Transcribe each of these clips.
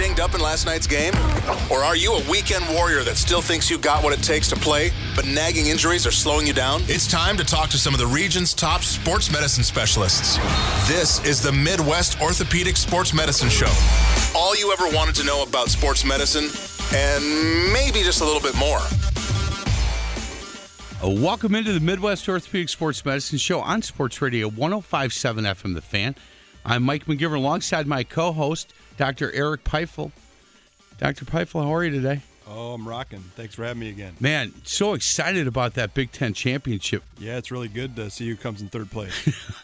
dinged up in last night's game? Or are you a weekend warrior that still thinks you got what it takes to play, but nagging injuries are slowing you down? It's time to talk to some of the region's top sports medicine specialists. This is the Midwest Orthopedic Sports Medicine Show. All you ever wanted to know about sports medicine, and maybe just a little bit more. Welcome into the Midwest Orthopedic Sports Medicine Show on Sports Radio 105.7 FM The Fan. I'm Mike McGivern alongside my co-host, Dr. Eric Peifel. Dr. Peifel, how are you today? Oh, I'm rocking. Thanks for having me again. Man, so excited about that Big Ten championship. Yeah, it's really good to see who comes in third place.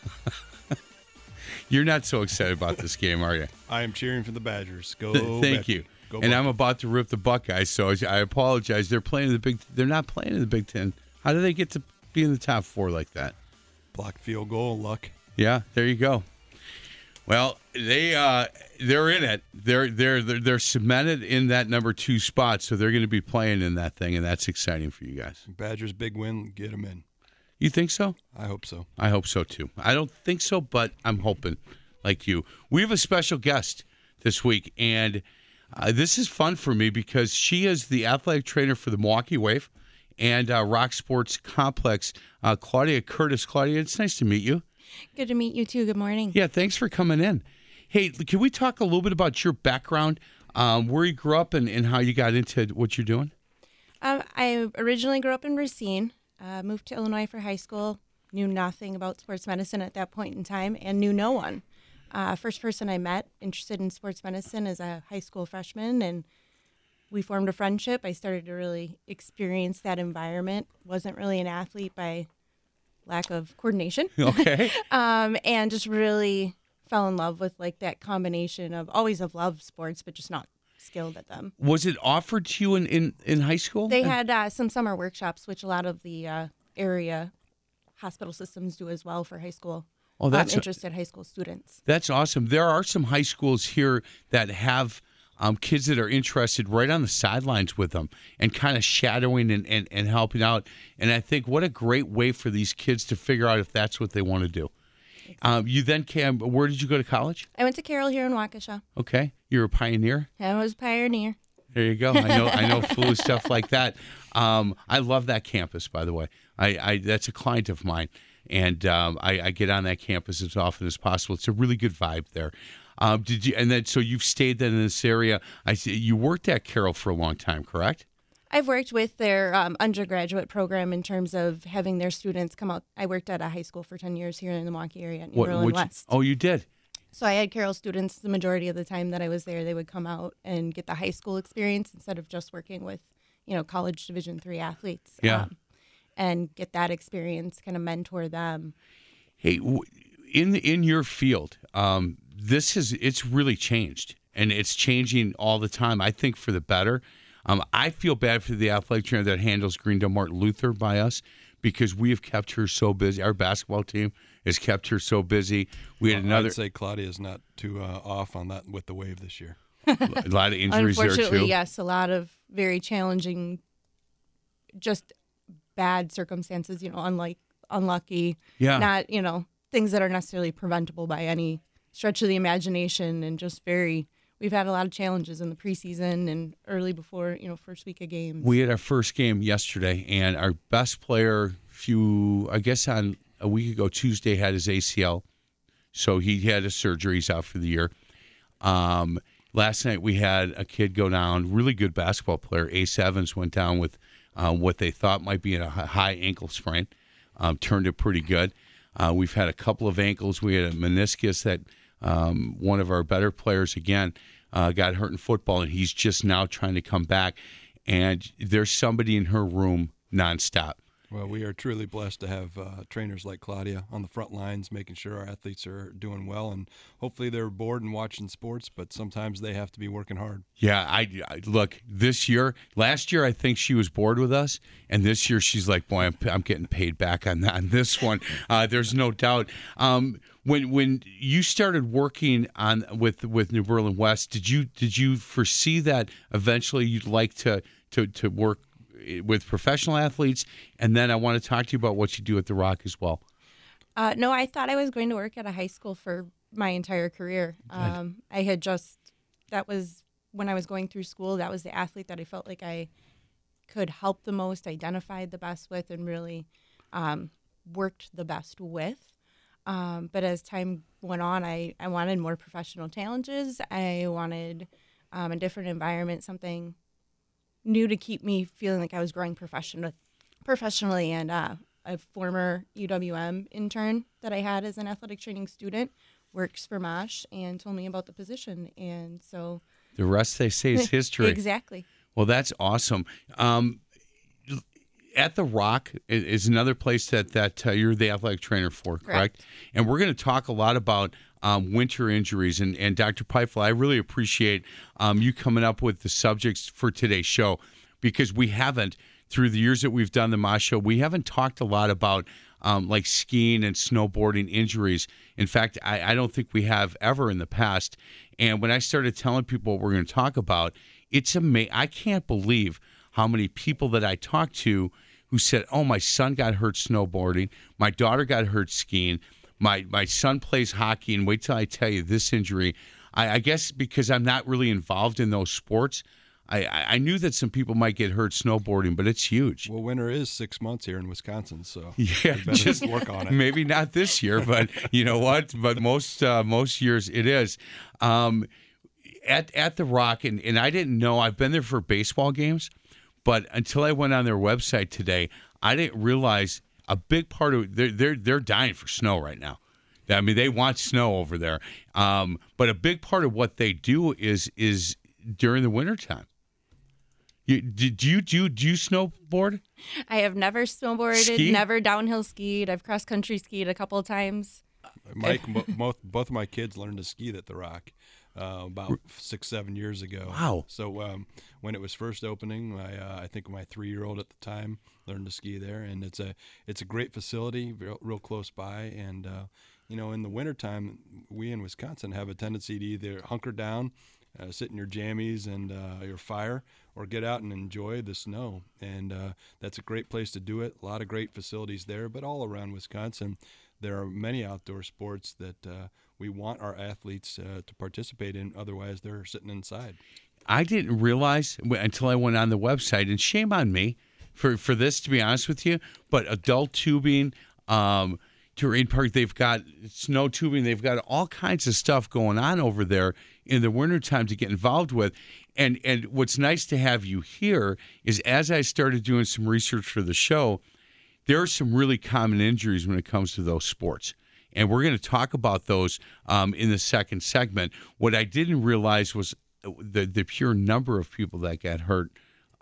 You're not so excited about this game, are you? I am cheering for the Badgers. Go Thank you. Go and I'm about to rip the Buckeyes, so I apologize. They're not playing in the Big Ten. How do they get to be in the top four like that? Block field goal, luck. Yeah, there you go. Well, they're in it. They're cemented in that number 2 spot, so they're going to be playing in that thing, and that's exciting for you guys. Badgers big win, get them in. You think so? I hope so. I hope so too. I don't think so, but I'm hoping, like you. We have a special guest this week, and this is fun for me because she is the athletic trainer for the Milwaukee Wave and Rock Sports Complex, Claudia Curtis. Claudia, it's nice to meet you. Good to meet you, too. Good morning. Yeah, thanks for coming in. Hey, can we talk a little bit about your background, where you grew up and how you got into what you're doing? I originally grew up in Racine, moved to Illinois for high school, knew nothing about sports medicine at that point in time, and knew no one. First person I met interested in sports medicine as a high school freshman, and we formed a friendship. I started to really experience that environment. Wasn't really an athlete by lack of coordination. Okay. And just really fell in love with like that combination of always have loved sports, but just not skilled at them. Was it offered to you in high school? They had some summer workshops, which a lot of the area hospital systems do as well for high school. Oh, that's interested high school students. That's awesome. There are some high schools here that have kids that are interested right on the sidelines with them and kind of shadowing and helping out. And I think what a great way for these kids to figure out if that's what they want to do. You then came, where did you go to college? I went to Carroll here in Waukesha. Okay. You're a pioneer? I was a pioneer. There you go. I know flu stuff like that. I love that campus, by the way. I that's a client of mine. And I get on that campus as often as possible. It's a really good vibe there. Did you? And then so you've stayed then in this area. I see you worked at Carroll for a long time, correct? I've worked with their undergraduate program in terms of having their students come out. I worked at a high school for 10 years here in the Milwaukee area at New Berlin West. Oh, you did? So I had Carroll students the majority of the time that I was there. They would come out and get the high school experience instead of just working with, college Division III athletes. Yeah. And get that experience, kind of mentor them. Hey, in your field, it's really changed, and it's changing all the time. I think for the better. I feel bad for the athletic trainer that handles Greendale Martin Luther by us because we have kept her so busy. Our basketball team has kept her so busy. We had another. I'd say Claudia is not too off on that with the Wave this year. A lot of injuries there too. Unfortunately, yes, a lot of very challenging, just bad circumstances. Unlucky. Yeah. Not things that are necessarily preventable by any stretch of the imagination, and just very. We've had a lot of challenges in the preseason and early before, first week of games. We had our first game yesterday, and our best player, on a week ago, Tuesday, had his ACL. So he had a surgery. He's out for the year. Last night we had a kid go down, really good basketball player. Ace Evans went down with what they thought might be a high ankle sprain. Turned it pretty good. We've had a couple of ankles. We had a meniscus that one of our better players, again, got hurt in football, and he's just now trying to come back. And there's somebody in her room nonstop. Well, we are truly blessed to have trainers like Claudia on the front lines, making sure our athletes are doing well. And hopefully they're bored and watching sports, but sometimes they have to be working hard. Yeah, I look, last year I think she was bored with us, and this year she's like, boy, I'm getting paid back on this one. There's no doubt. When you started working with New Berlin West, did you foresee that eventually you'd like to work with professional athletes? And then I want to talk to you about what you do at the Rock as well. No, I thought I was going to work at a high school for my entire career. That was when I was going through school, that was the athlete that I felt like I could help the most, identified the best with, and really worked the best with. But as time went on, I wanted more professional challenges. I wanted a different environment, something new to keep me feeling like I was growing professionally. And a former UWM intern that I had as an athletic training student works for MOSH and told me about the position. And so the rest, they say, is history. Exactly. Well, that's awesome. At the Rock is another place that you're the athletic trainer for, correct? And we're going to talk a lot about winter injuries. And Dr. Peifel, I really appreciate you coming up with the subjects for today's show, because we haven't, through the years that we've done the MOSH show, we haven't talked a lot about like skiing and snowboarding injuries. In fact, I don't think we have ever in the past. And when I started telling people what we're going to talk about, it's amazing. I can't believe how many people that I talked to who said, oh, my son got hurt snowboarding, my daughter got hurt skiing, my son plays hockey, and wait till I tell you this injury. I guess because I'm not really involved in those sports, I knew that some people might get hurt snowboarding, but it's huge. Well, winter is 6 months here in Wisconsin, so yeah, just work on it. Maybe not this year, but you know what? But most years it is. At the Rock, and I didn't know, I've been there for baseball games, but until I went on their website today, I didn't realize a big part of they're dying for snow right now. I mean, they want snow over there. But a big part of what they do is during the wintertime. Do you snowboard? I have never snowboarded, Ski? never downhill skied. I've cross country skied a couple of times. Mike, both of my kids learned to ski at the Rock about 6-7 years ago. Wow! So when it was first opening, I think my 3-year-old at the time learned to ski there, and it's a great facility, real close by. And in the wintertime, we in Wisconsin have a tendency to either hunker down, sit in your jammies and your fire, or get out and enjoy the snow. And that's a great place to do it. A lot of great facilities there, but all around Wisconsin, there are many outdoor sports that we want our athletes to participate in. Otherwise, they're sitting inside. I didn't realize until I went on the website, and shame on me for this, to be honest with you, but adult tubing, Terrain Park, they've got snow tubing, they've got all kinds of stuff going on over there in the wintertime to get involved with. And what's nice to have you here is, as I started doing some research for the show, there are some really common injuries when it comes to those sports. And we're going to talk about those in the second segment. What I didn't realize was the pure number of people that got hurt,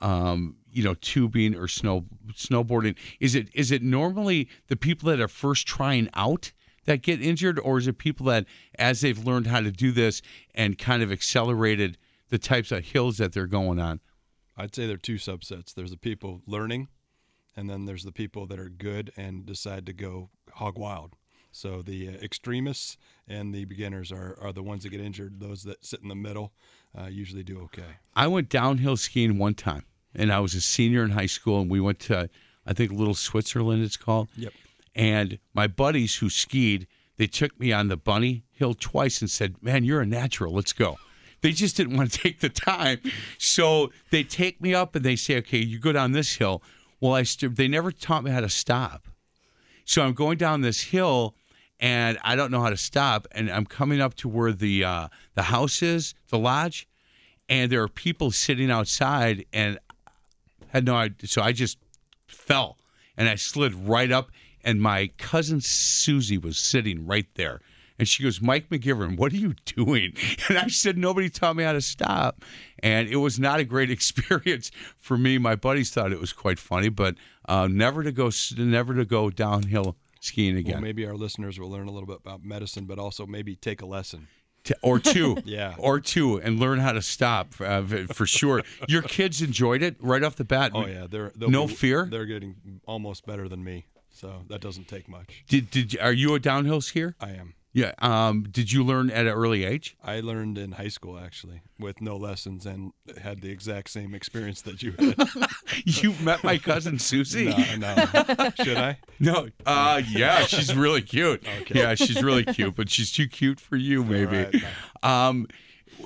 tubing or snowboarding. Is it normally the people that are first trying out that get injured, or is it people that, as they've learned how to do this and kind of accelerated the types of hills that they're going on? I'd say there are two subsets. There's the people learning, and then there's the people that are good and decide to go hog wild. So the extremists and the beginners are the ones that get injured. Those that sit in the middle usually do okay. I went downhill skiing one time, and I was a senior in high school, and we went to, I think, Little Switzerland it's called. Yep. And my buddies who skied, they took me on the bunny hill twice and said, man, you're a natural, let's go. They just didn't want to take the time. So they take me up and they say, okay, you go down this hill. Well, they never taught me how to stop. So I'm going down this hill, and I don't know how to stop, and I'm coming up to where the house is, the lodge, and there are people sitting outside, and had no idea. So I just fell, and I slid right up, and my cousin Susie was sitting right there. And she goes, Mike McGivern, what are you doing? And I said, nobody taught me how to stop. And it was not a great experience for me. My buddies thought it was quite funny, but never to go downhill skiing again. Well, maybe our listeners will learn a little bit about medicine, but also maybe take a lesson. Or two. Yeah. Or two, and learn how to stop for sure. Your kids enjoyed it right off the bat? Oh, yeah. No fear? They're getting almost better than me, so that doesn't take much. Are you a downhill skier? I am. Yeah. Did you learn at an early age? I learned in high school, actually, with no lessons, and had the exact same experience that you had. You met my cousin Susie? No. Should I? No. Yeah, she's really cute. Okay. Yeah, she's really cute, but she's too cute for you, maybe. All right.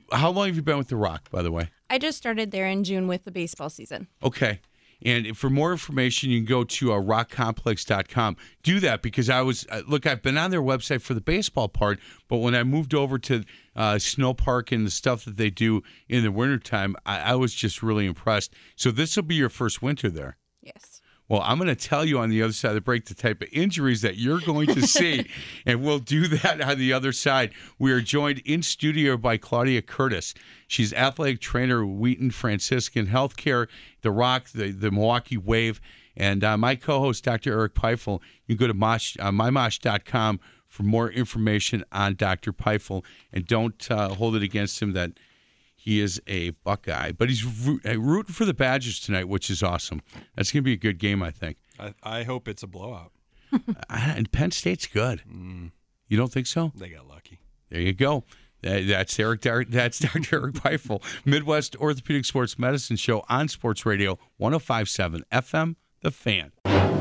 how long have you been with The Rock, by the way? I just started there in June with the baseball season. Okay. And for more information, you can go to rockcomplex.com. Do that because I've been on their website for the baseball part, but when I moved over to Snow Park and the stuff that they do in the wintertime, I was just really impressed. So this will be your first winter there. Yes. Well, I'm going to tell you on the other side of the break the type of injuries that you're going to see, and we'll do that on the other side. We are joined in studio by Claudia Curtis. She's athletic trainer at Wheaton Franciscan Healthcare, The Rock, the Milwaukee Wave, and my co-host, Dr. Eric Peifel. You can go to mymosh.com for more information on Dr. Peifel, and don't hold it against him that he is a Buckeye, but he's rooting for the Badgers tonight, which is awesome. That's going to be a good game, I think. I hope it's a blowout. And Penn State's good. You don't think so? They got lucky. There you go. That's Eric. That's Dr. Eric Peifel, Midwest Orthopedic Sports Medicine Show on Sports Radio 105.7 FM, The Fan.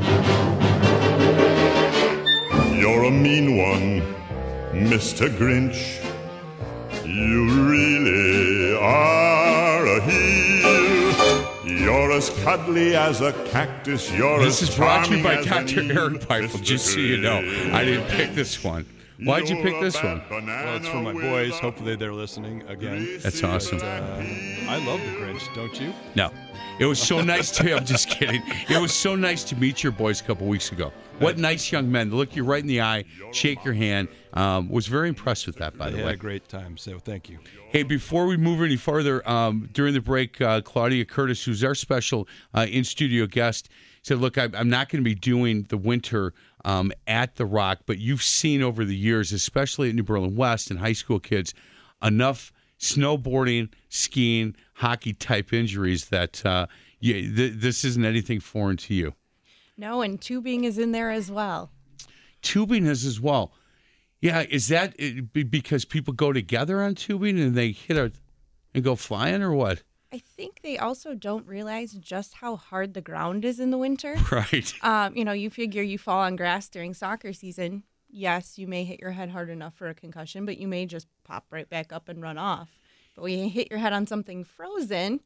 You're a mean one, Mr. Grinch. You really are a heel. You're as cuddly as a cactus. This is brought to you by Dr. Eric Peifel, just so you know. I didn't pick this one. Why'd you pick this one? Well, it's for my boys. Hopefully they're listening again. That's awesome. I love the Grinch, don't you? No. It was so nice to I'm just kidding. It was so nice to meet your boys a couple weeks ago. What nice young men. Look you right in the eye, shake your hand. Was very impressed with that, by the way. Had a great time, so thank you. Hey, before we move any further, during the break, Claudia Curtis, who's our special in-studio guest, said, look, I'm not going to be doing the winter at The Rock, but you've seen over the years, especially at New Berlin West and high school kids, enough snowboarding, skiing, hockey-type injuries that this isn't anything foreign to you. No, and tubing is in there as well. Tubing is as well. Yeah, is that because people go together on tubing and they hit and go flying or what? I think they also don't realize just how hard the ground is in the winter. Right. You figure you fall on grass during soccer season. Yes, you may hit your head hard enough for a concussion, but you may just pop right back up and run off. But when you hit your head on something frozen,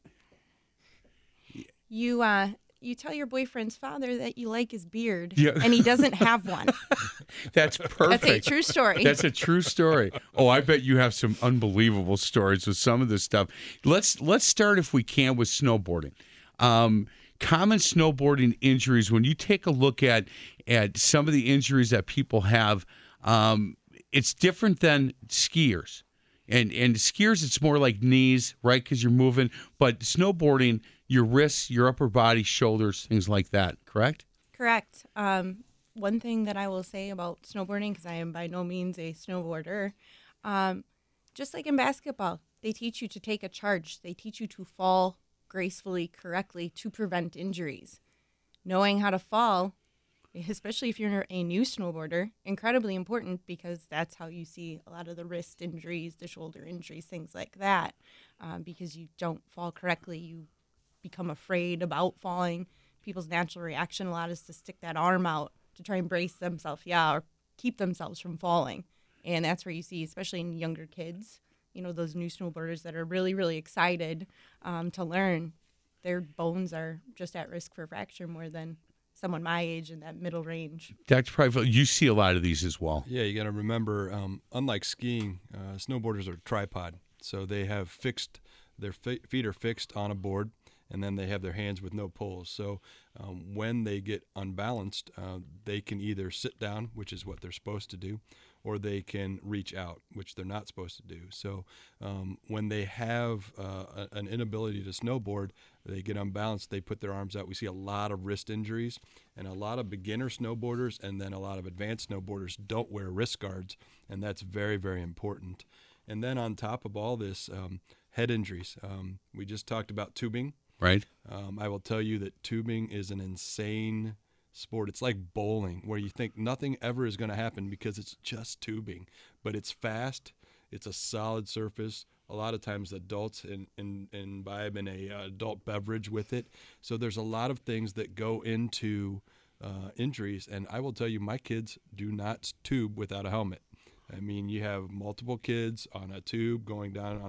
you tell your boyfriend's father that you like his beard, and he doesn't have one. That's perfect. That's a true story. That's a true story. Oh, I bet you have some unbelievable stories with some of this stuff. Let's start, if we can, with snowboarding. Common snowboarding injuries, when you take a look at some of the injuries that people have, it's different than skiers. And skiers, it's more like knees, right, because you're moving. But snowboarding, your wrists, your upper body, shoulders, things like that, correct? Correct. One thing that I will say about snowboarding, because I am by no means a snowboarder, just like in basketball, they teach you to take a charge. They teach you to fall gracefully, correctly, to prevent injuries. Knowing how to fall, especially if you're a new snowboarder, incredibly important, because that's how you see a lot of the wrist injuries, the shoulder injuries, things like that. Because you don't fall correctly, you become afraid about falling. People's natural reaction a lot is to stick that arm out to try and brace themselves, or keep themselves from falling. And that's where you see, especially in younger kids, those new snowboarders that are really, really excited to learn, their bones are just at risk for fracture more than someone my age in that middle range. Dr. Peifel, you see a lot of these as well. Yeah, you got to remember, unlike skiing, snowboarders are tripod. So they have their feet are fixed on a board, and then they have their hands with no poles. So when they get unbalanced, they can either sit down, which is what they're supposed to do, or they can reach out, which they're not supposed to do. So when they have an inability to snowboard, they get unbalanced, they put their arms out. We see a lot of wrist injuries, and a lot of beginner snowboarders and then a lot of advanced snowboarders don't wear wrist guards, and that's very, very important. And then on top of all this, head injuries. We just talked about tubing. Right. I will tell you that tubing is an insane sport. It's like bowling, where you think nothing ever is going to happen because it's just tubing. But it's fast. It's a solid surface. A lot of times adults imbibe in a adult beverage with it. So there's a lot of things that go into injuries. And I will tell you, my kids do not tube without a helmet. I mean, you have multiple kids on a tube going down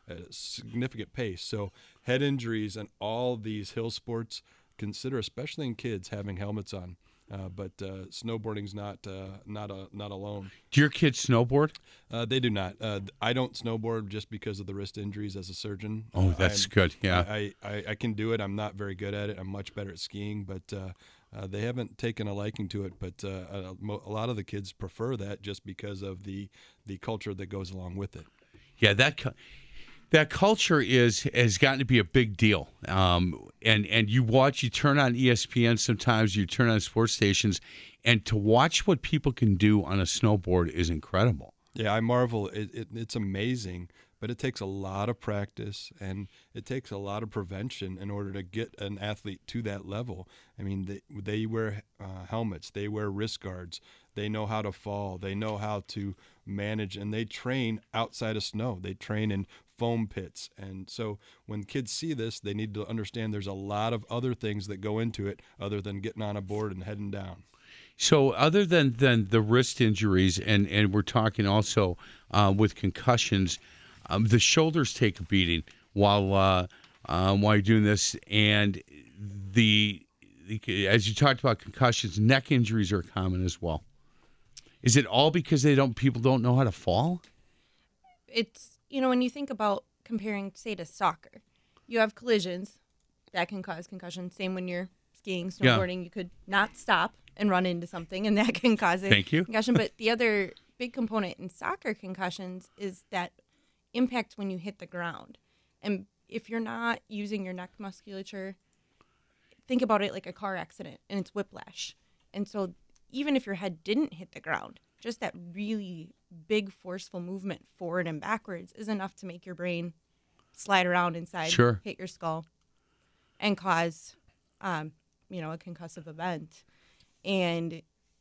at a significant pace. So head injuries and all these hill sports consider, especially in kids, having helmets on. But snowboarding's not alone. Do your kids snowboard? They do not. I don't snowboard just because of the wrist injuries as a surgeon. Oh, that's good. Yeah. I can do it. I'm not very good at it. I'm much better at skiing, but they haven't taken a liking to it. But a lot of the kids prefer that just because of the culture that goes along with it. Yeah, that culture has gotten to be a big deal. And you turn on ESPN sometimes, you turn on sports stations, and to watch what people can do on a snowboard is incredible. Yeah, I marvel. It's amazing, but it takes a lot of practice and it takes a lot of prevention in order to get an athlete to that level. I mean, they wear helmets, they wear wrist guards, they know how to fall, they know how to manage, and they train outside of snow. They train in foam pits. And so when kids see this, they need to understand there's a lot of other things that go into it other than getting on a board and heading down. So other than the wrist injuries, and we're talking also with concussions, the shoulders take a beating while you're doing this, and as you talked about concussions, neck injuries are common as well. Is it all because people don't know how to fall? It's, when you think about comparing, say, to soccer, you have collisions that can cause concussions. Same when you're skiing, snowboarding, you could not stop and run into something, and that can cause a concussion. But the other big component in soccer concussions is that impact when you hit the ground. And if you're not using your neck musculature, think about it like a car accident, and it's whiplash. And so even if your head didn't hit the ground, just that really big forceful movement forward and backwards is enough to make your brain slide around inside, hit your skull, and cause a concussive event. And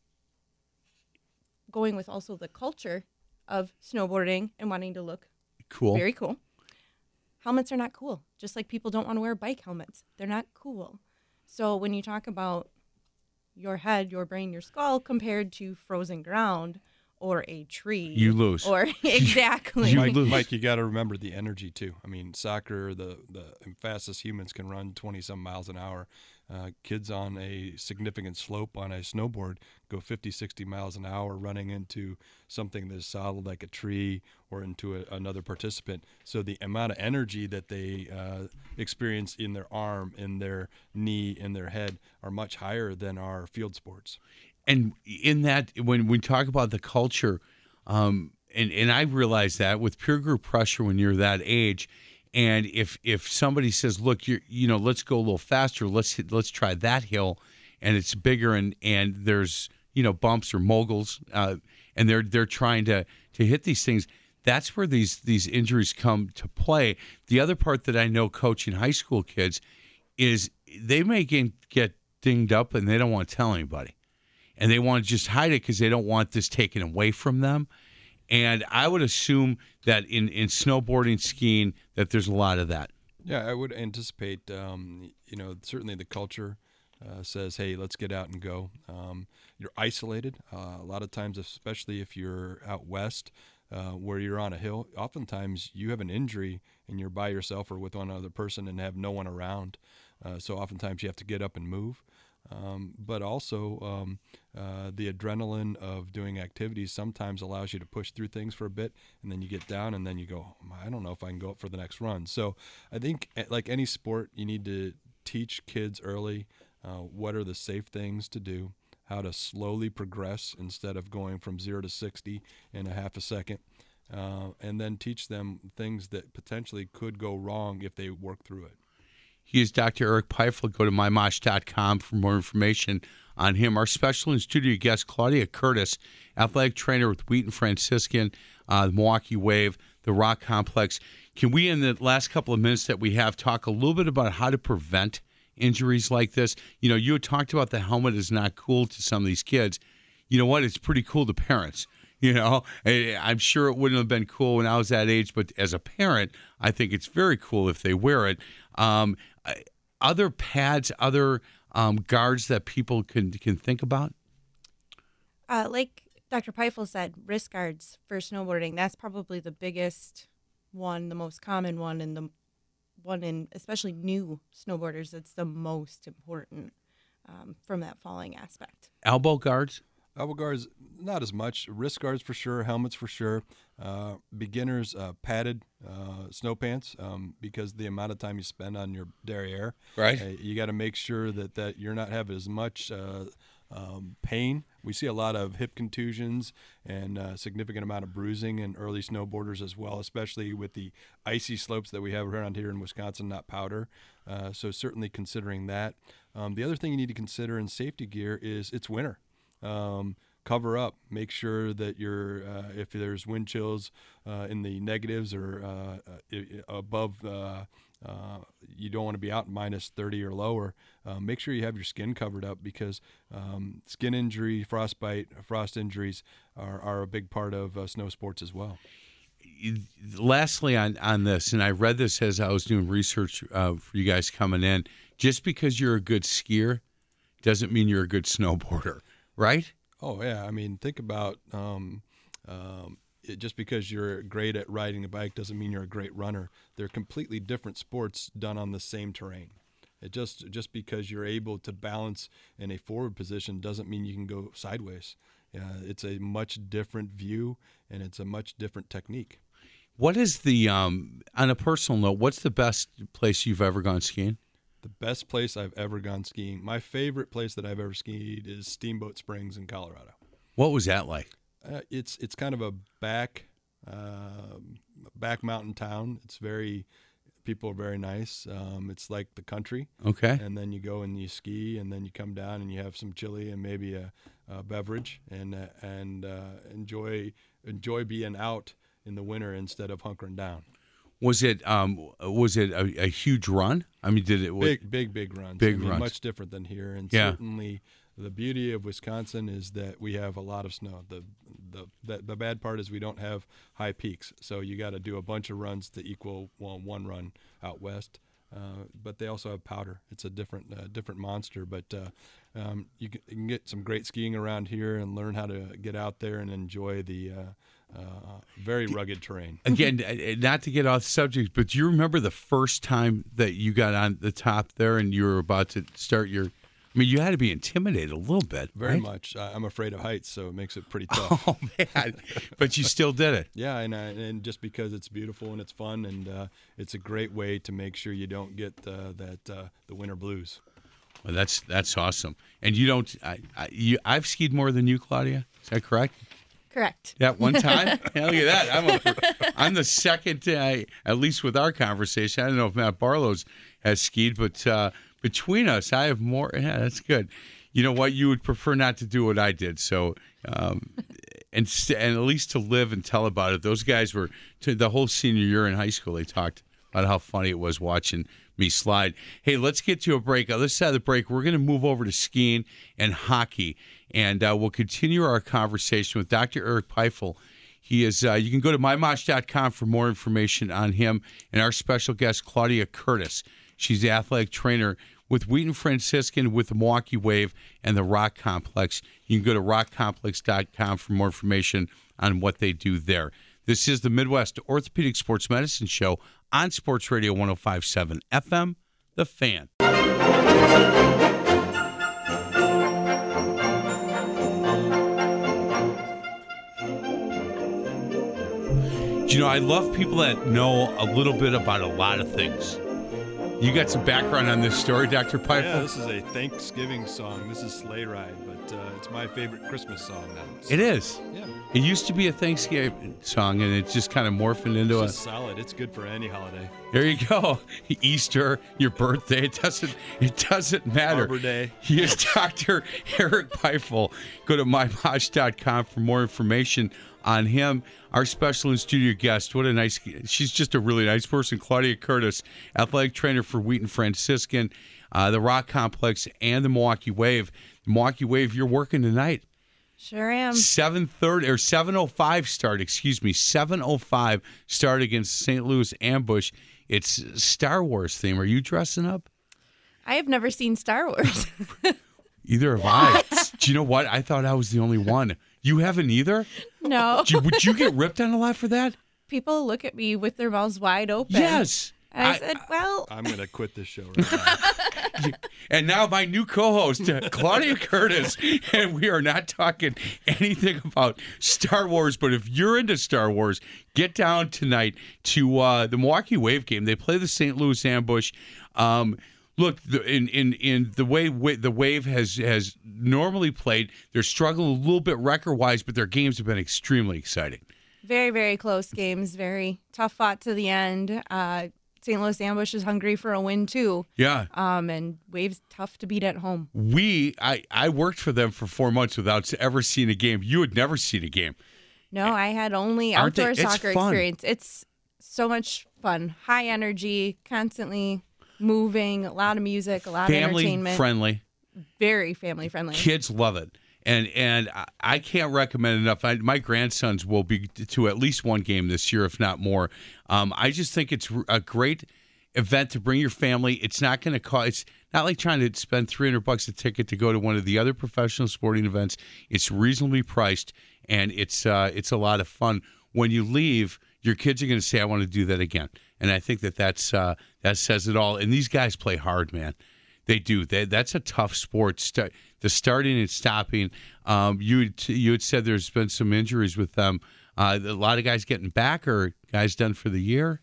going with also the culture of snowboarding and wanting to look very cool. Helmets are not cool. Just like people don't want to wear bike helmets. They're not cool. So when you talk about your head, your brain, your skull compared to frozen ground or a tree, you lose. Or exactly. Mike, you got to remember the energy too. I mean, soccer, the fastest humans can run 20-some miles an hour. Kids on a significant slope on a snowboard go 50, 60 miles an hour running into something that's solid like a tree or into another participant. So the amount of energy that they experience in their arm, in their knee, in their head are much higher than our field sports. And in that, when we talk about the culture, and I realize that with peer group pressure when you're that age, and if somebody says, look, let's go a little faster, let's try that hill, and it's bigger, and there's bumps or moguls, and they're trying to hit these things. That's where these injuries come to play. The other part that I know coaching high school kids is they may get dinged up and they don't want to tell anybody, and they want to just hide it because they don't want this taken away from them. And I would assume that in snowboarding, skiing, that there's a lot of that. Yeah, I would anticipate, certainly the culture says, hey, let's get out and go. You're isolated. A lot of times, especially if you're out west where you're on a hill, oftentimes you have an injury and you're by yourself or with one other person and have no one around. So oftentimes you have to get up and move. But also the adrenaline of doing activities sometimes allows you to push through things for a bit, and then you get down, and then you go, I don't know if I can go up for the next run. So I think, like any sport, you need to teach kids early what are the safe things to do, how to slowly progress instead of going from 0 to 60 in a half a second, and then teach them things that potentially could go wrong if they work through it. He is Dr. Eric Peifel. Go to mymosh.com for more information on him. Our special in-studio guest, Claudia Curtis, athletic trainer with Wheaton Franciscan, the Milwaukee Wave, the Rock Complex. Can we, in the last couple of minutes that we have, talk a little bit about how to prevent injuries like this? You had talked about the helmet is not cool to some of these kids. You know what? It's pretty cool to parents. I'm sure it wouldn't have been cool when I was that age, but as a parent, I think it's very cool if they wear it. Other pads, other guards that people can think about? Like Dr. Peifel said, wrist guards for snowboarding, that's probably the biggest one, the most common one, and the one in especially new snowboarders that's the most important from that falling aspect. Elbow guards? Elbow guards, not as much. Wrist guards for sure. Helmets for sure. Beginners, padded snow pants because the amount of time you spend on your derriere. Right. You got to make sure that you're not having as much pain. We see a lot of hip contusions and a significant amount of bruising in early snowboarders as well, especially with the icy slopes that we have around here in Wisconsin, not powder. So certainly considering that. The other thing you need to consider in safety gear is it's winter. Cover up. Make sure that you're, if there's wind chills in the negatives or above, you don't want to be out minus 30 or lower. Make sure you have your skin covered up because skin injury, frostbite, frost injuries are a big part of snow sports as well. Lastly on this, and I read this as I was doing research for you guys coming in, just because you're a good skier doesn't mean you're a good snowboarder, right? Oh, yeah. I mean, think about just because you're great at riding a bike doesn't mean you're a great runner. They're completely different sports done on the same terrain. It just because you're able to balance in a forward position doesn't mean you can go sideways. It's a much different view, and it's a much different technique. What is the, on a personal note, what's the best place you've ever gone skiing? The best place I've ever gone skiing, my favorite place that I've ever skied is Steamboat Springs in Colorado. What was that like? It's kind of a back mountain town. People are very nice. It's like the country. Okay. And then you go and you ski, and then you come down and you have some chili and maybe a beverage, and enjoy being out in the winter instead of hunkering down. Was it a huge run? I mean, did it big runs? Big runs. Much different than here, and Yeah. certainly the beauty of Wisconsin is that we have a lot of snow. The bad part is we don't have high peaks, so you got to do a bunch of runs to equal one run out west. But they also have powder. It's a different monster. But you can get some great skiing around here and learn how to get out there and enjoy the very rugged terrain. Again, not to get off the subject, but do you remember the first time that you got on the top there and you were about to start your? I mean, you had to be intimidated a little bit. Very right? much. I'm afraid of heights, so it makes it pretty tough. Oh man! But you still did it. Yeah, and just because it's beautiful and it's fun, and it's a great way to make sure you don't get the winter blues. Well, that's awesome. And you don't. I've skied more than you, Claudia. Is that correct? Correct. That one time? Yeah, look at that. I'm the second, at least with our conversation. I don't know if Matt Barlow's has skied, but between us, I have more. Yeah, that's good. You know what? You would prefer not to do what I did. So, and at least to live and tell about it. Those guys were, the whole senior year in high school, they talked about how funny it was watching me slide. Hey, let's get to a break. On this side of the break, we're going to move over to skiing and hockey. And we'll continue our conversation with Dr. Eric Peifel. He is. You can go to mymosh.com for more information on him and our special guest, Claudia Curtis. She's the athletic trainer with Wheaton Franciscan, with the Milwaukee Wave, and the Rock Complex. You can go to rockcomplex.com for more information on what they do there. This is the Midwest Orthopedic Sports Medicine Show on Sports Radio 105.7 FM, The Fan. You know, I love people that know a little bit about a lot of things. You got some background on this story, Dr. Peifel? Yeah, this is a Thanksgiving song. This is Sleigh Ride, but it's my favorite Christmas song now. It is. Yeah. It used to be a Thanksgiving song, and it's just kind of morphing into It's just solid. It's good for any holiday. There you go. Easter, your birthday, it doesn't matter. Arbor Day. He is Dr. Eric Peifel. Go to mymosh.com for more information on him. Our special in-studio guest, she's just a really nice person, Claudia Curtis, athletic trainer for Wheaton Franciscan, the Rock Complex, and the Milwaukee Wave. The Milwaukee Wave, you're working tonight. Sure am. 7:30 or 7:05 start. 7:05 start against St. Louis Ambush. It's Star Wars theme. Are you dressing up? I have never seen Star Wars. Either have I. Do you know what? I thought I was the only one. You haven't either? No. Would you get ripped on a lot for that? people look at me with their mouths wide open. Yes. And I said, well, I'm going to quit this show right now. And now my new co-host, Claudia Curtis, and we are not talking anything about Star Wars, but if you're into Star Wars, get down tonight to the Milwaukee Wave game. They play the St. Louis Ambush. Look, in the way the Wave has normally played, they're struggling a little bit record-wise, but their games have been extremely exciting. very, very close games, very tough fought to the end. St. Louis Ambush is hungry for a win too. Yeah. And Wave's tough to beat at home. I worked for them for 4 months without ever seeing a game. You had never seen a game. No, I had only Aren't they- outdoor it's soccer fun. experience. It's so much fun. High energy, constantly moving, a lot of music, a lot of Family entertainment. friendly. Very family friendly. Kids love it. And I can't recommend enough. My grandsons will be to at least one game this year, if not more. I just think it's a great event to bring your family. It's not going to cost. It's not like trying to spend $300 a ticket to go to one of the other professional sporting events. It's reasonably priced, and it's a lot of fun. When you leave, your kids are going to say, "I want to do that again." And I think that says it all. And these guys play hard, man. They do. That's a tough sport. The starting and stopping. You had said there's been some injuries with them. A lot of guys getting back, or guys done for the year.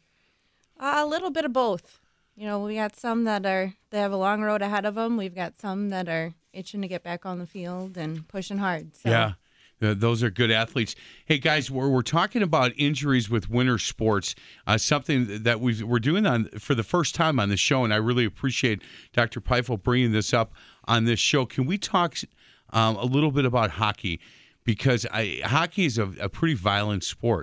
A little bit of both. You know, we got some they have a long road ahead of them. We've got some that are itching to get back on the field and pushing hard. So. Yeah. Those are good athletes. Hey, guys, we're talking about injuries with winter sports, something that we're doing for the first time on the show, and I really appreciate Dr. Peifel bringing this up on this show. Can we talk a little bit about hockey? Because hockey is a pretty violent sport.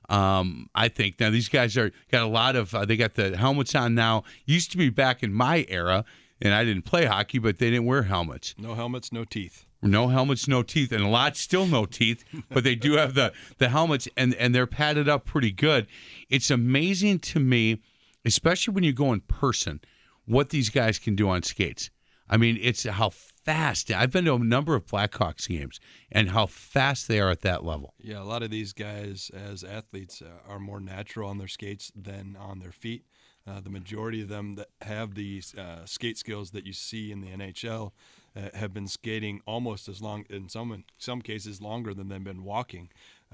I think now these guys got a lot of they got the helmets on now. Used to be back in my era, and I didn't play hockey, but they didn't wear helmets. No helmets, no teeth. No helmets, no teeth, and a lot still no teeth, but they do have the helmets, and they're padded up pretty good. It's amazing to me, especially when you go in person, what these guys can do on skates. I mean, it's how fast. I've been to a number of Blackhawks games, and how fast they are at that level. Yeah, a lot of these guys as athletes are more natural on their skates than on their feet. The majority of them that have these skate skills that you see in the NHL have been skating almost as long, in some cases longer than they've been walking.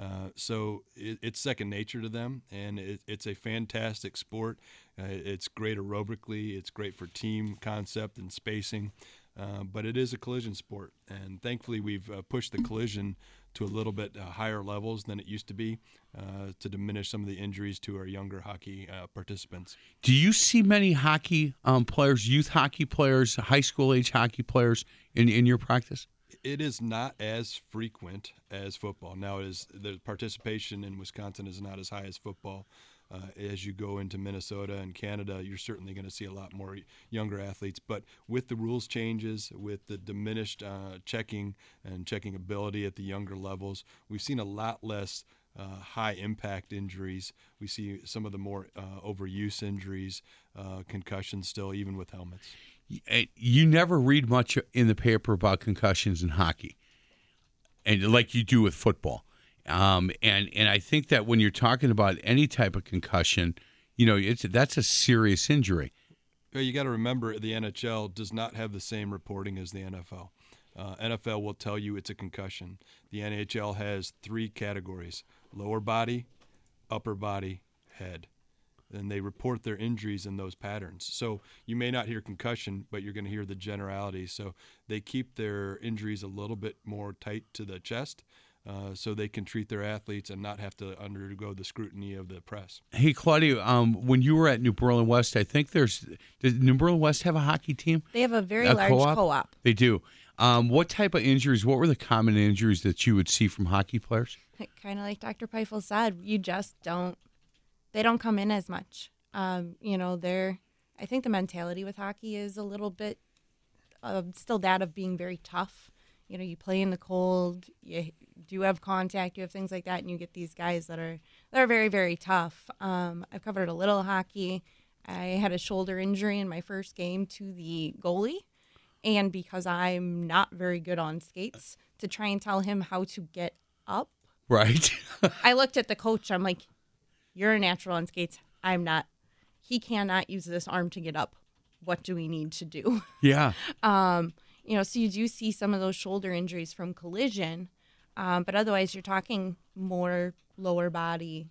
So it's second nature to them, and it's a fantastic sport. It's great aerobically. It's great for team concept and spacing. But it is a collision sport, and thankfully we've pushed the collision to a little bit higher levels than it used to be to diminish some of the injuries to our younger hockey participants. Do you see many hockey players, youth hockey players, high school age hockey players in your practice? It is not as frequent as football. Now, the participation in Wisconsin is not as high as football. As you go into Minnesota and Canada, you're certainly going to see a lot more younger athletes. But with the rules changes, with the diminished checking ability at the younger levels, we've seen a lot less high-impact injuries. We see some of the more overuse injuries, concussions still, even with helmets. You never read much in the paper about concussions in hockey, and like you do with football. And I think that when you're talking about any type of concussion, that's a serious injury. Well, you got to remember the NHL does not have the same reporting as the NFL. NFL will tell you it's a concussion. The NHL has 3 categories: lower body, upper body, head. And they report their injuries in those patterns. So you may not hear concussion, but you're going to hear the generality. So they keep their injuries a little bit more tight to the chest, so they can treat their athletes and not have to undergo the scrutiny of the press. Hey, Claudia, when you were at New Berlin West, I think does New Berlin West have a hockey team? They have a very large co-op. They do. What type of injuries, what were the common injuries that you would see from hockey players? Kind of like Dr. Peifel said, they don't come in as much. I think the mentality with hockey is a little bit still that of being very tough. You play in the cold, you do have contact, you have things like that, and you get these guys that are very, very tough. I've covered a little hockey. I had a shoulder injury in my first game to the goalie, and because I'm not very good on skates, to try and tell him how to get up. Right. I looked at the coach, I'm like, you're a natural on skates. I'm not. He cannot use this arm to get up. What do we need to do? Yeah. So you do see some of those shoulder injuries from collision, but otherwise you're talking more lower body.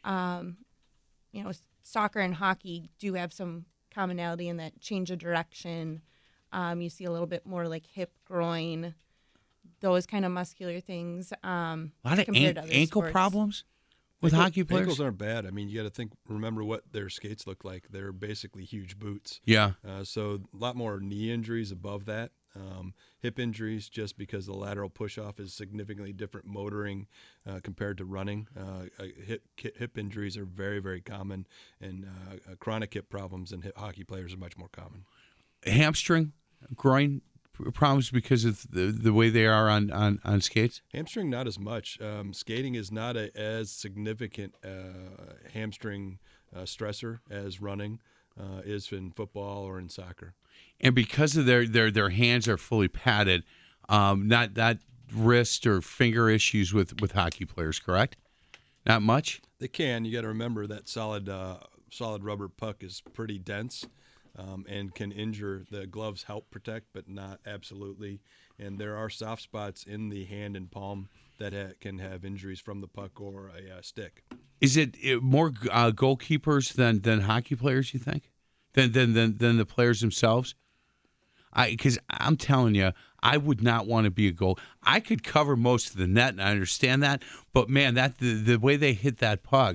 Soccer and hockey do have some commonality in that change of direction. You see a little bit more like hip, groin, those kind of muscular things. A lot of compared to other ankle sports. problems with hockey players. Ankles aren't bad. I mean, you got to remember what their skates look like. They're basically huge boots. Yeah. So a lot more knee injuries above that. Hip injuries, just because the lateral push-off is significantly different motoring compared to running. Hip injuries are very, very common, and chronic hip problems in hockey players are much more common. Hamstring, groin problems because of the way they are on skates? Hamstring, not as much. Skating is not as significant hamstring stressor as running is in football or in soccer. And because of their hands are fully padded, not that wrist or finger issues with hockey players, correct? Not much? They can. You got to remember that solid rubber puck is pretty dense. And can injure. The gloves help protect, but not absolutely. And there are soft spots in the hand and palm that can have injuries from the puck or a stick. Is it more goalkeepers than hockey players, you think, than the players themselves? Because I'm telling you, I would not want to be a goal. I could cover most of the net, and I understand that. But man, that the way they hit that puck.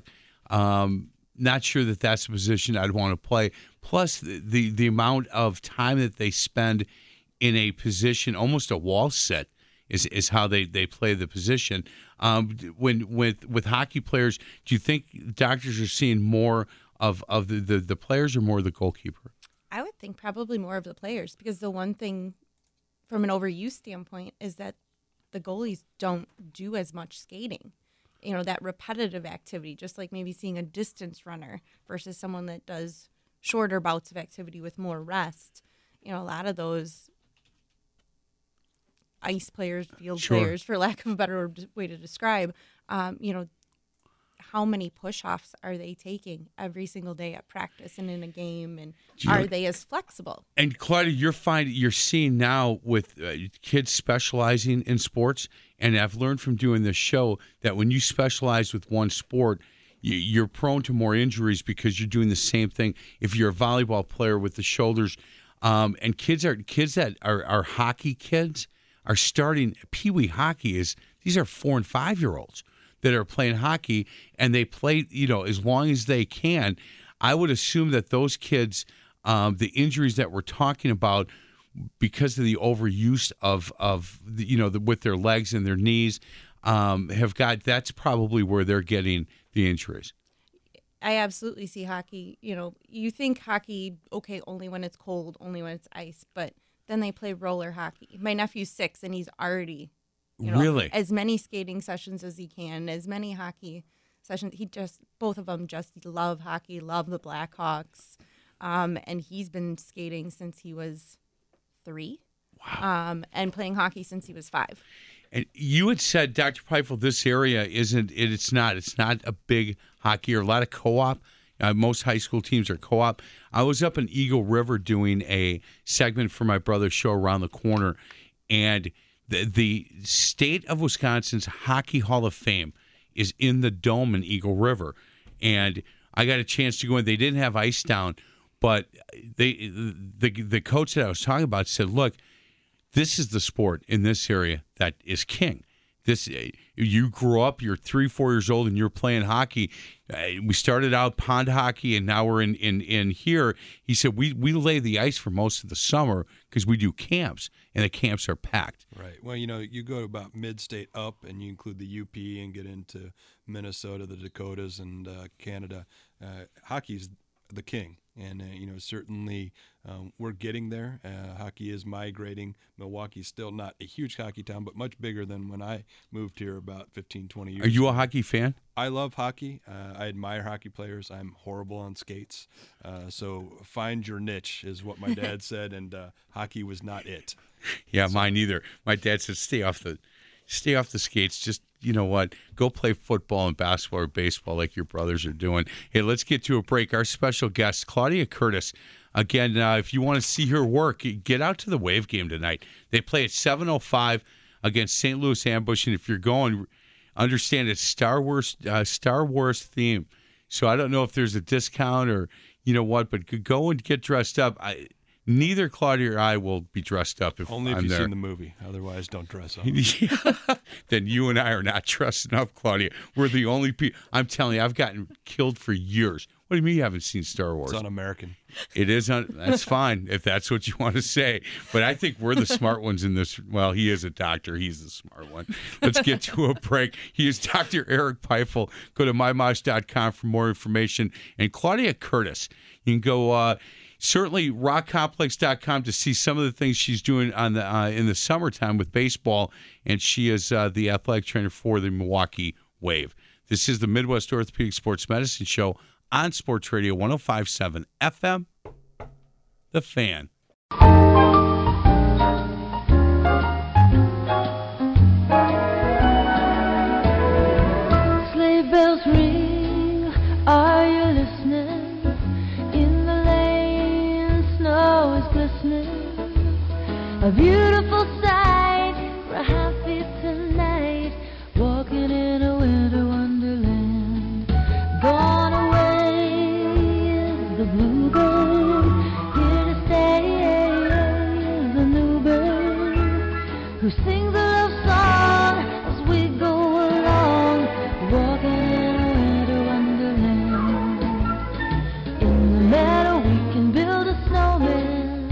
Not sure that that's a position I'd want to play. Plus, the amount of time that they spend in a position, almost a wall set, is how they play the position. With hockey players, do you think doctors are seeing more of the players or more of the goalkeeper? I would think probably more of the players, because the one thing from an overuse standpoint is that the goalies don't do as much skating. That repetitive activity, just like maybe seeing a distance runner versus someone that does shorter bouts of activity with more rest. A lot of those ice players, field players, for lack of a better way to describe, how many push-offs are they taking every single day at practice and in a game, and are they as flexible? And Claudia, you're seeing now with kids specializing in sports, and I've learned from doing this show that when you specialize with one sport, you're prone to more injuries because you're doing the same thing. If you're a volleyball player with the shoulders, and kids that are hockey kids are starting Pee-wee hockey. These are 4 and 5 year olds that are playing hockey, and they play, as long as they can. I would assume that those kids, the injuries that we're talking about, because of the overuse of with their legs and their knees, that's probably where they're getting the injuries. I absolutely see hockey. You think hockey, okay, only when it's cold, only when it's ice, but then they play roller hockey. My nephew's 6, and he's already really as many skating sessions as he can, as many hockey sessions. Both of them just love hockey, love the Blackhawks, and he's been skating since he was 3. Wow. And playing hockey since he was 5. And you had said, Dr. Peifel, this area it's not a big hockey or a lot of co-op. Most high school teams are co-op. I was up in Eagle River doing a segment for my brother's show Around the Corner, and the state of Wisconsin's Hockey Hall of Fame is in the dome in Eagle River. And I got a chance to go in. They didn't have ice down, but the coach that I was talking about said, look, this is the sport in this area that is king. You grew up, you're 3-4 years old, and you're playing hockey. We started out pond hockey, and now we're in here. He said we lay the ice for most of the summer because we do camps, and the camps are packed. Right. Well, you go about mid-state up, and you include the UP and get into Minnesota, the Dakotas, and Canada. Hockey's the king. And, certainly we're getting there. Hockey is migrating. Milwaukee's still not a huge hockey town, but much bigger than when I moved here about 15, 20 years ago. Are you a hockey fan? I love hockey. I admire hockey players. I'm horrible on skates. So find your niche is what my dad said, and hockey was not it. Yeah, mine either. My dad said stay off the stay off the skates. Just, you know what, go play football and basketball or baseball like your brothers are doing. Hey, let's get to a break. Our special guest, Claudia Curtis. Again, if you want to see her work, get out to the Wave game tonight. They play at 7:05 against St. Louis Ambush, and if you're going, understand it's Star Wars theme. So I don't know if there's a discount or you know what, but go and get dressed up. Neither Claudia or I will be dressed up if Only if I'm you've there. seen the movie. Otherwise, don't dress up. Yeah. Then you and I are not dressing up, Claudia. We're the only people. I'm telling you, I've gotten killed for years. What do you mean you haven't seen Star Wars? It's un-American. It is. That's fine if that's what you want to say. But I think we're the smart ones in this. Well, he is a doctor. He's the smart one. Let's get to a break. He is Dr. Eric Peifel. Go to mymosh.com for more information. And Claudia Curtis, you can go certainly rockcomplex.com to see some of the things she's doing on the in the summertime with baseball. And she is the athletic trainer for the Milwaukee Wave. This is the Midwest Orthopedic Sports Medicine Show on Sports Radio 105.7 FM, The Fan. Sleigh bells ring, are you listening? In the lane, snow is glistening. A beautiful sight, we're happy tonight, walking in a winter wonderland. Gone away is the bluebird, here to stay is the new bird, who sings a love song as we go along, walking in a winter wonderland. In the meadow we can build a snowman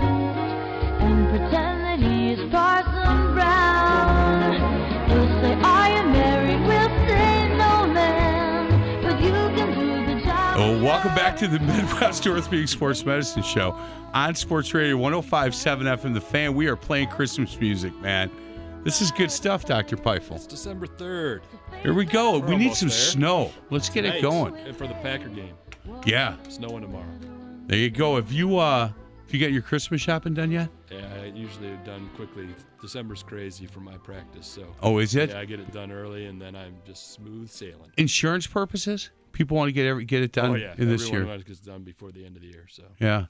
and pretend that he is Parson Brown. He'll say, are you married? We'll say, no, ma'am, but you can do the job. Oh, welcome back to the Midwest Orthopedic Sports Medicine Show on Sports Radio 105.7 FM, The Fan. We are playing Christmas music, man. This is good stuff, Dr. Peifel. It's December 3rd. Here we go. We're We need almost some there. snow. Let's get it Nice. going. And for the Packer game. Yeah, Snowing tomorrow. there you go. Have you got your Christmas shopping done yet? Yeah, I usually are done quickly. December's crazy for my practice, so Oh, is it? yeah, I get it done early, and then I'm just smooth sailing. Insurance purposes? People want to get it done Oh yeah, in this everyone year. wants it done before the end of the year. So Yeah.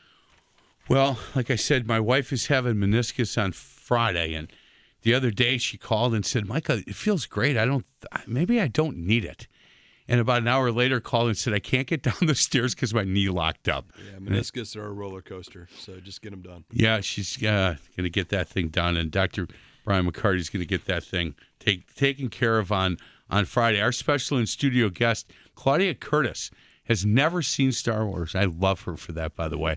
Well, like I said, my wife is having meniscus on Friday, and the other day she called and said, "Micah, it feels great. Maybe I don't need it." And about an hour later, called and said, "I can't get down the stairs because my knee locked up." yeah, meniscus are a roller coaster, so just get them done. Yeah, she's going to get that thing done, and Dr. Brian McCarty's going to get that thing taken care of on Friday. Our special in-studio guest, Claudia Curtis, has never seen Star Wars. I love her for that, by the way.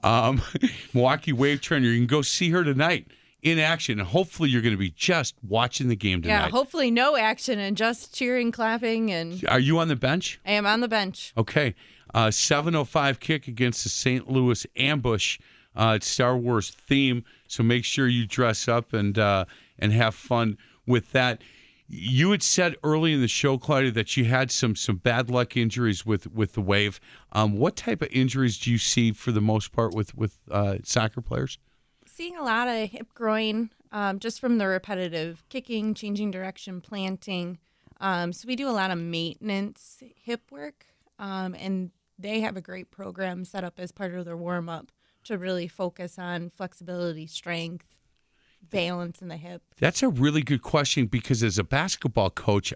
Milwaukee Wave trainer. You can go see her tonight in action, and hopefully you're going to be just watching the game tonight. Yeah, hopefully no action and just cheering, clapping, and Are you on the bench? I am on the bench. Okay. 7:05 kick against the St. Louis Ambush. It's Star Wars theme, so make sure you dress up and have fun with that. You had said early in the show, Claudia, that you had some bad luck injuries with the Wave. What type of injuries do you see for the most part with soccer players? Seeing a lot of hip groin, just from the repetitive kicking, changing direction, planting. So we do a lot of maintenance hip work, and they have a great program set up as part of their warm-up to really focus on flexibility, strength, balance in the hip. That's a really good question because as a basketball coach,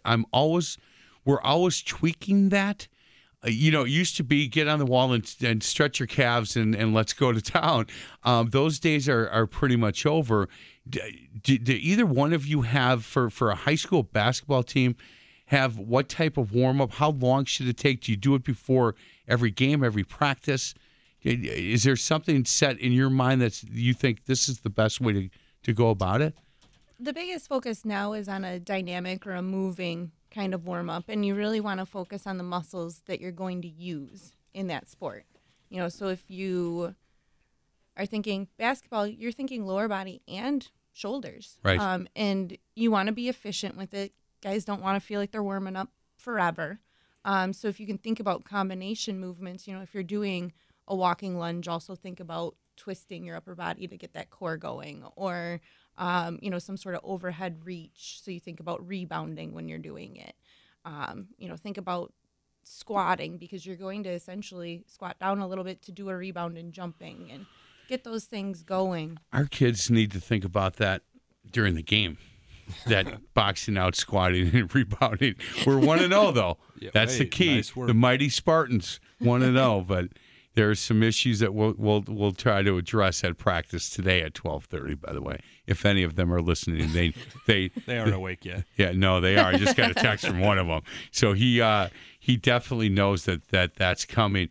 we're always tweaking that. It used to be get on the wall and stretch your calves and let's go to town. Those days are pretty much over. Do either one of you have, for a high school basketball team, have what type of warm-up? How long should it take? Do you do it before every game, every practice? Is there something set in your mind that you think this is the best way to go about it? The biggest focus now is on a dynamic or a moving kind of warm up, and you really want to focus on the muscles that you're going to use in that sport. So if you are thinking basketball, you're thinking lower body and shoulders. Right. And you want to be efficient with it. Guys don't want to feel like they're warming up forever. So if you can think about combination movements, if you're doing a walking lunge, also think about twisting your upper body to get that core going, or some sort of overhead reach. So you think about rebounding when you're doing it. Think about squatting, because you're going to essentially squat down a little bit to do a rebound and jumping and get those things going. Our kids need to think about that during the game. That boxing out, squatting, and rebounding. We're 1-0 though. Yeah, That's the hey, key. nice work. The mighty Spartans 1-0, but there are some issues that we'll try to address at practice today at 12:30. By the way, if any of them are listening, they They aren't awake yet. Yeah, no, they are. I just got a text from one of them, so he definitely knows that's coming.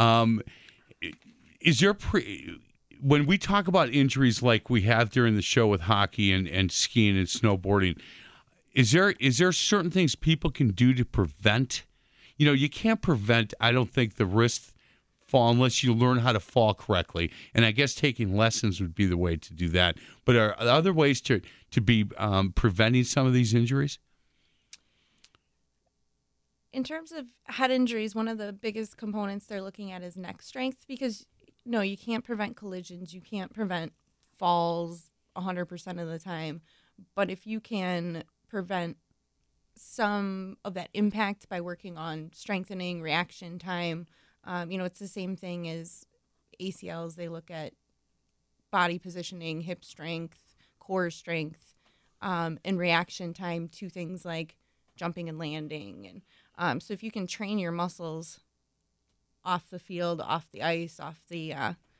Is there when we talk about injuries like we have during the show with hockey and skiing and snowboarding, is there certain things people can do to prevent? You can't prevent, I don't think, the wrist fall unless you learn how to fall correctly. And I guess taking lessons would be the way to do that. But are there other ways to be preventing some of these injuries? In terms of head injuries, one of the biggest components they're looking at is neck strength, because no, you can't prevent collisions. You can't prevent falls 100% of the time. But if you can prevent some of that impact by working on strengthening reaction time, it's the same thing as ACLs. They look at body positioning, hip strength, core strength, and reaction time to things like jumping and landing. And so if you can train your muscles off the field, off the ice, off the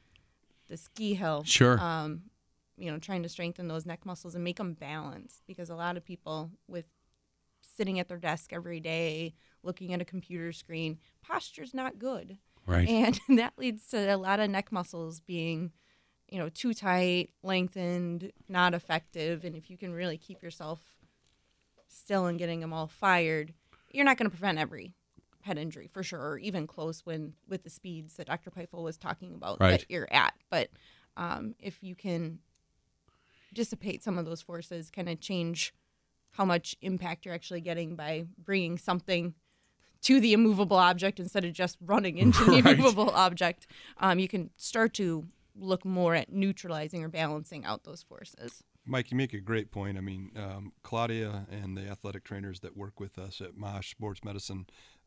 ski hill. Sure. Trying to strengthen those neck muscles and make them balanced, because a lot of people with sitting at their desk every day, looking at a computer screen, posture's not good. Right. And that leads to a lot of neck muscles being, too tight, lengthened, not effective. And if you can really keep yourself still and getting them all fired, you're not going to prevent every head injury for sure, or even close with the speeds that Dr. Peifel was talking about that you're at. But if you can dissipate some of those forces, kind of change how much impact you're actually getting by bringing something to the immovable object instead of just running into the immovable object, you can start to look more at neutralizing or balancing out those forces. Mike, you make a great point. I mean, Claudia and the athletic trainers that work with us at MOSH Sports Medicine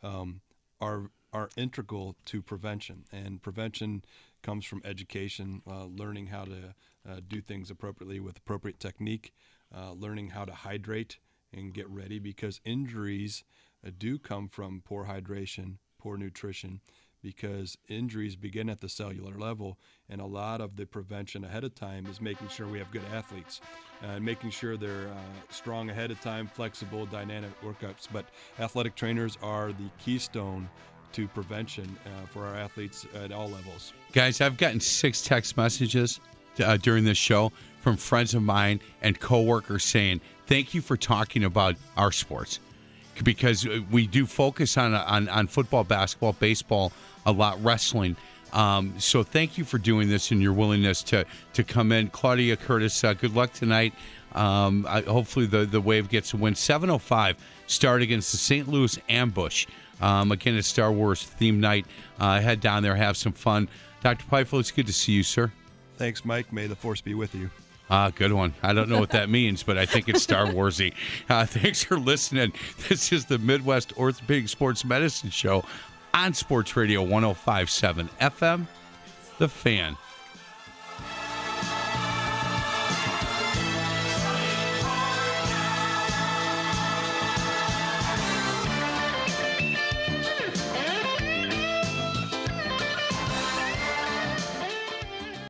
are integral to prevention, and prevention comes from education, learning how to do things appropriately with appropriate technique, learning how to hydrate and get ready, because injuries do come from poor hydration, poor nutrition, because injuries begin at the cellular level, and a lot of the prevention ahead of time is making sure we have good athletes, making sure they're strong ahead of time, flexible, dynamic workouts. But athletic trainers are the keystone to prevention for our athletes at all levels. Guys, I've gotten 6 text messages during this show from friends of mine and coworkers saying, thank you for talking about our sports, because we do focus on football, basketball, baseball, a lot, wrestling. So thank you for doing this and your willingness to come in. Claudia Curtis, good luck tonight. Hopefully the Wave gets a win. 7:05 start against the St. Louis Ambush. Again, it's Star Wars theme night. Head down there, have some fun. Dr. Peifel, it's good to see you, sir. Thanks, Mike. May the force be with you. Good one. I don't know what that means, but I think it's Star Warsy. Thanks for listening. This is the Midwest Orthopedic Sports Medicine Show on Sports Radio 105.7 FM, The Fan.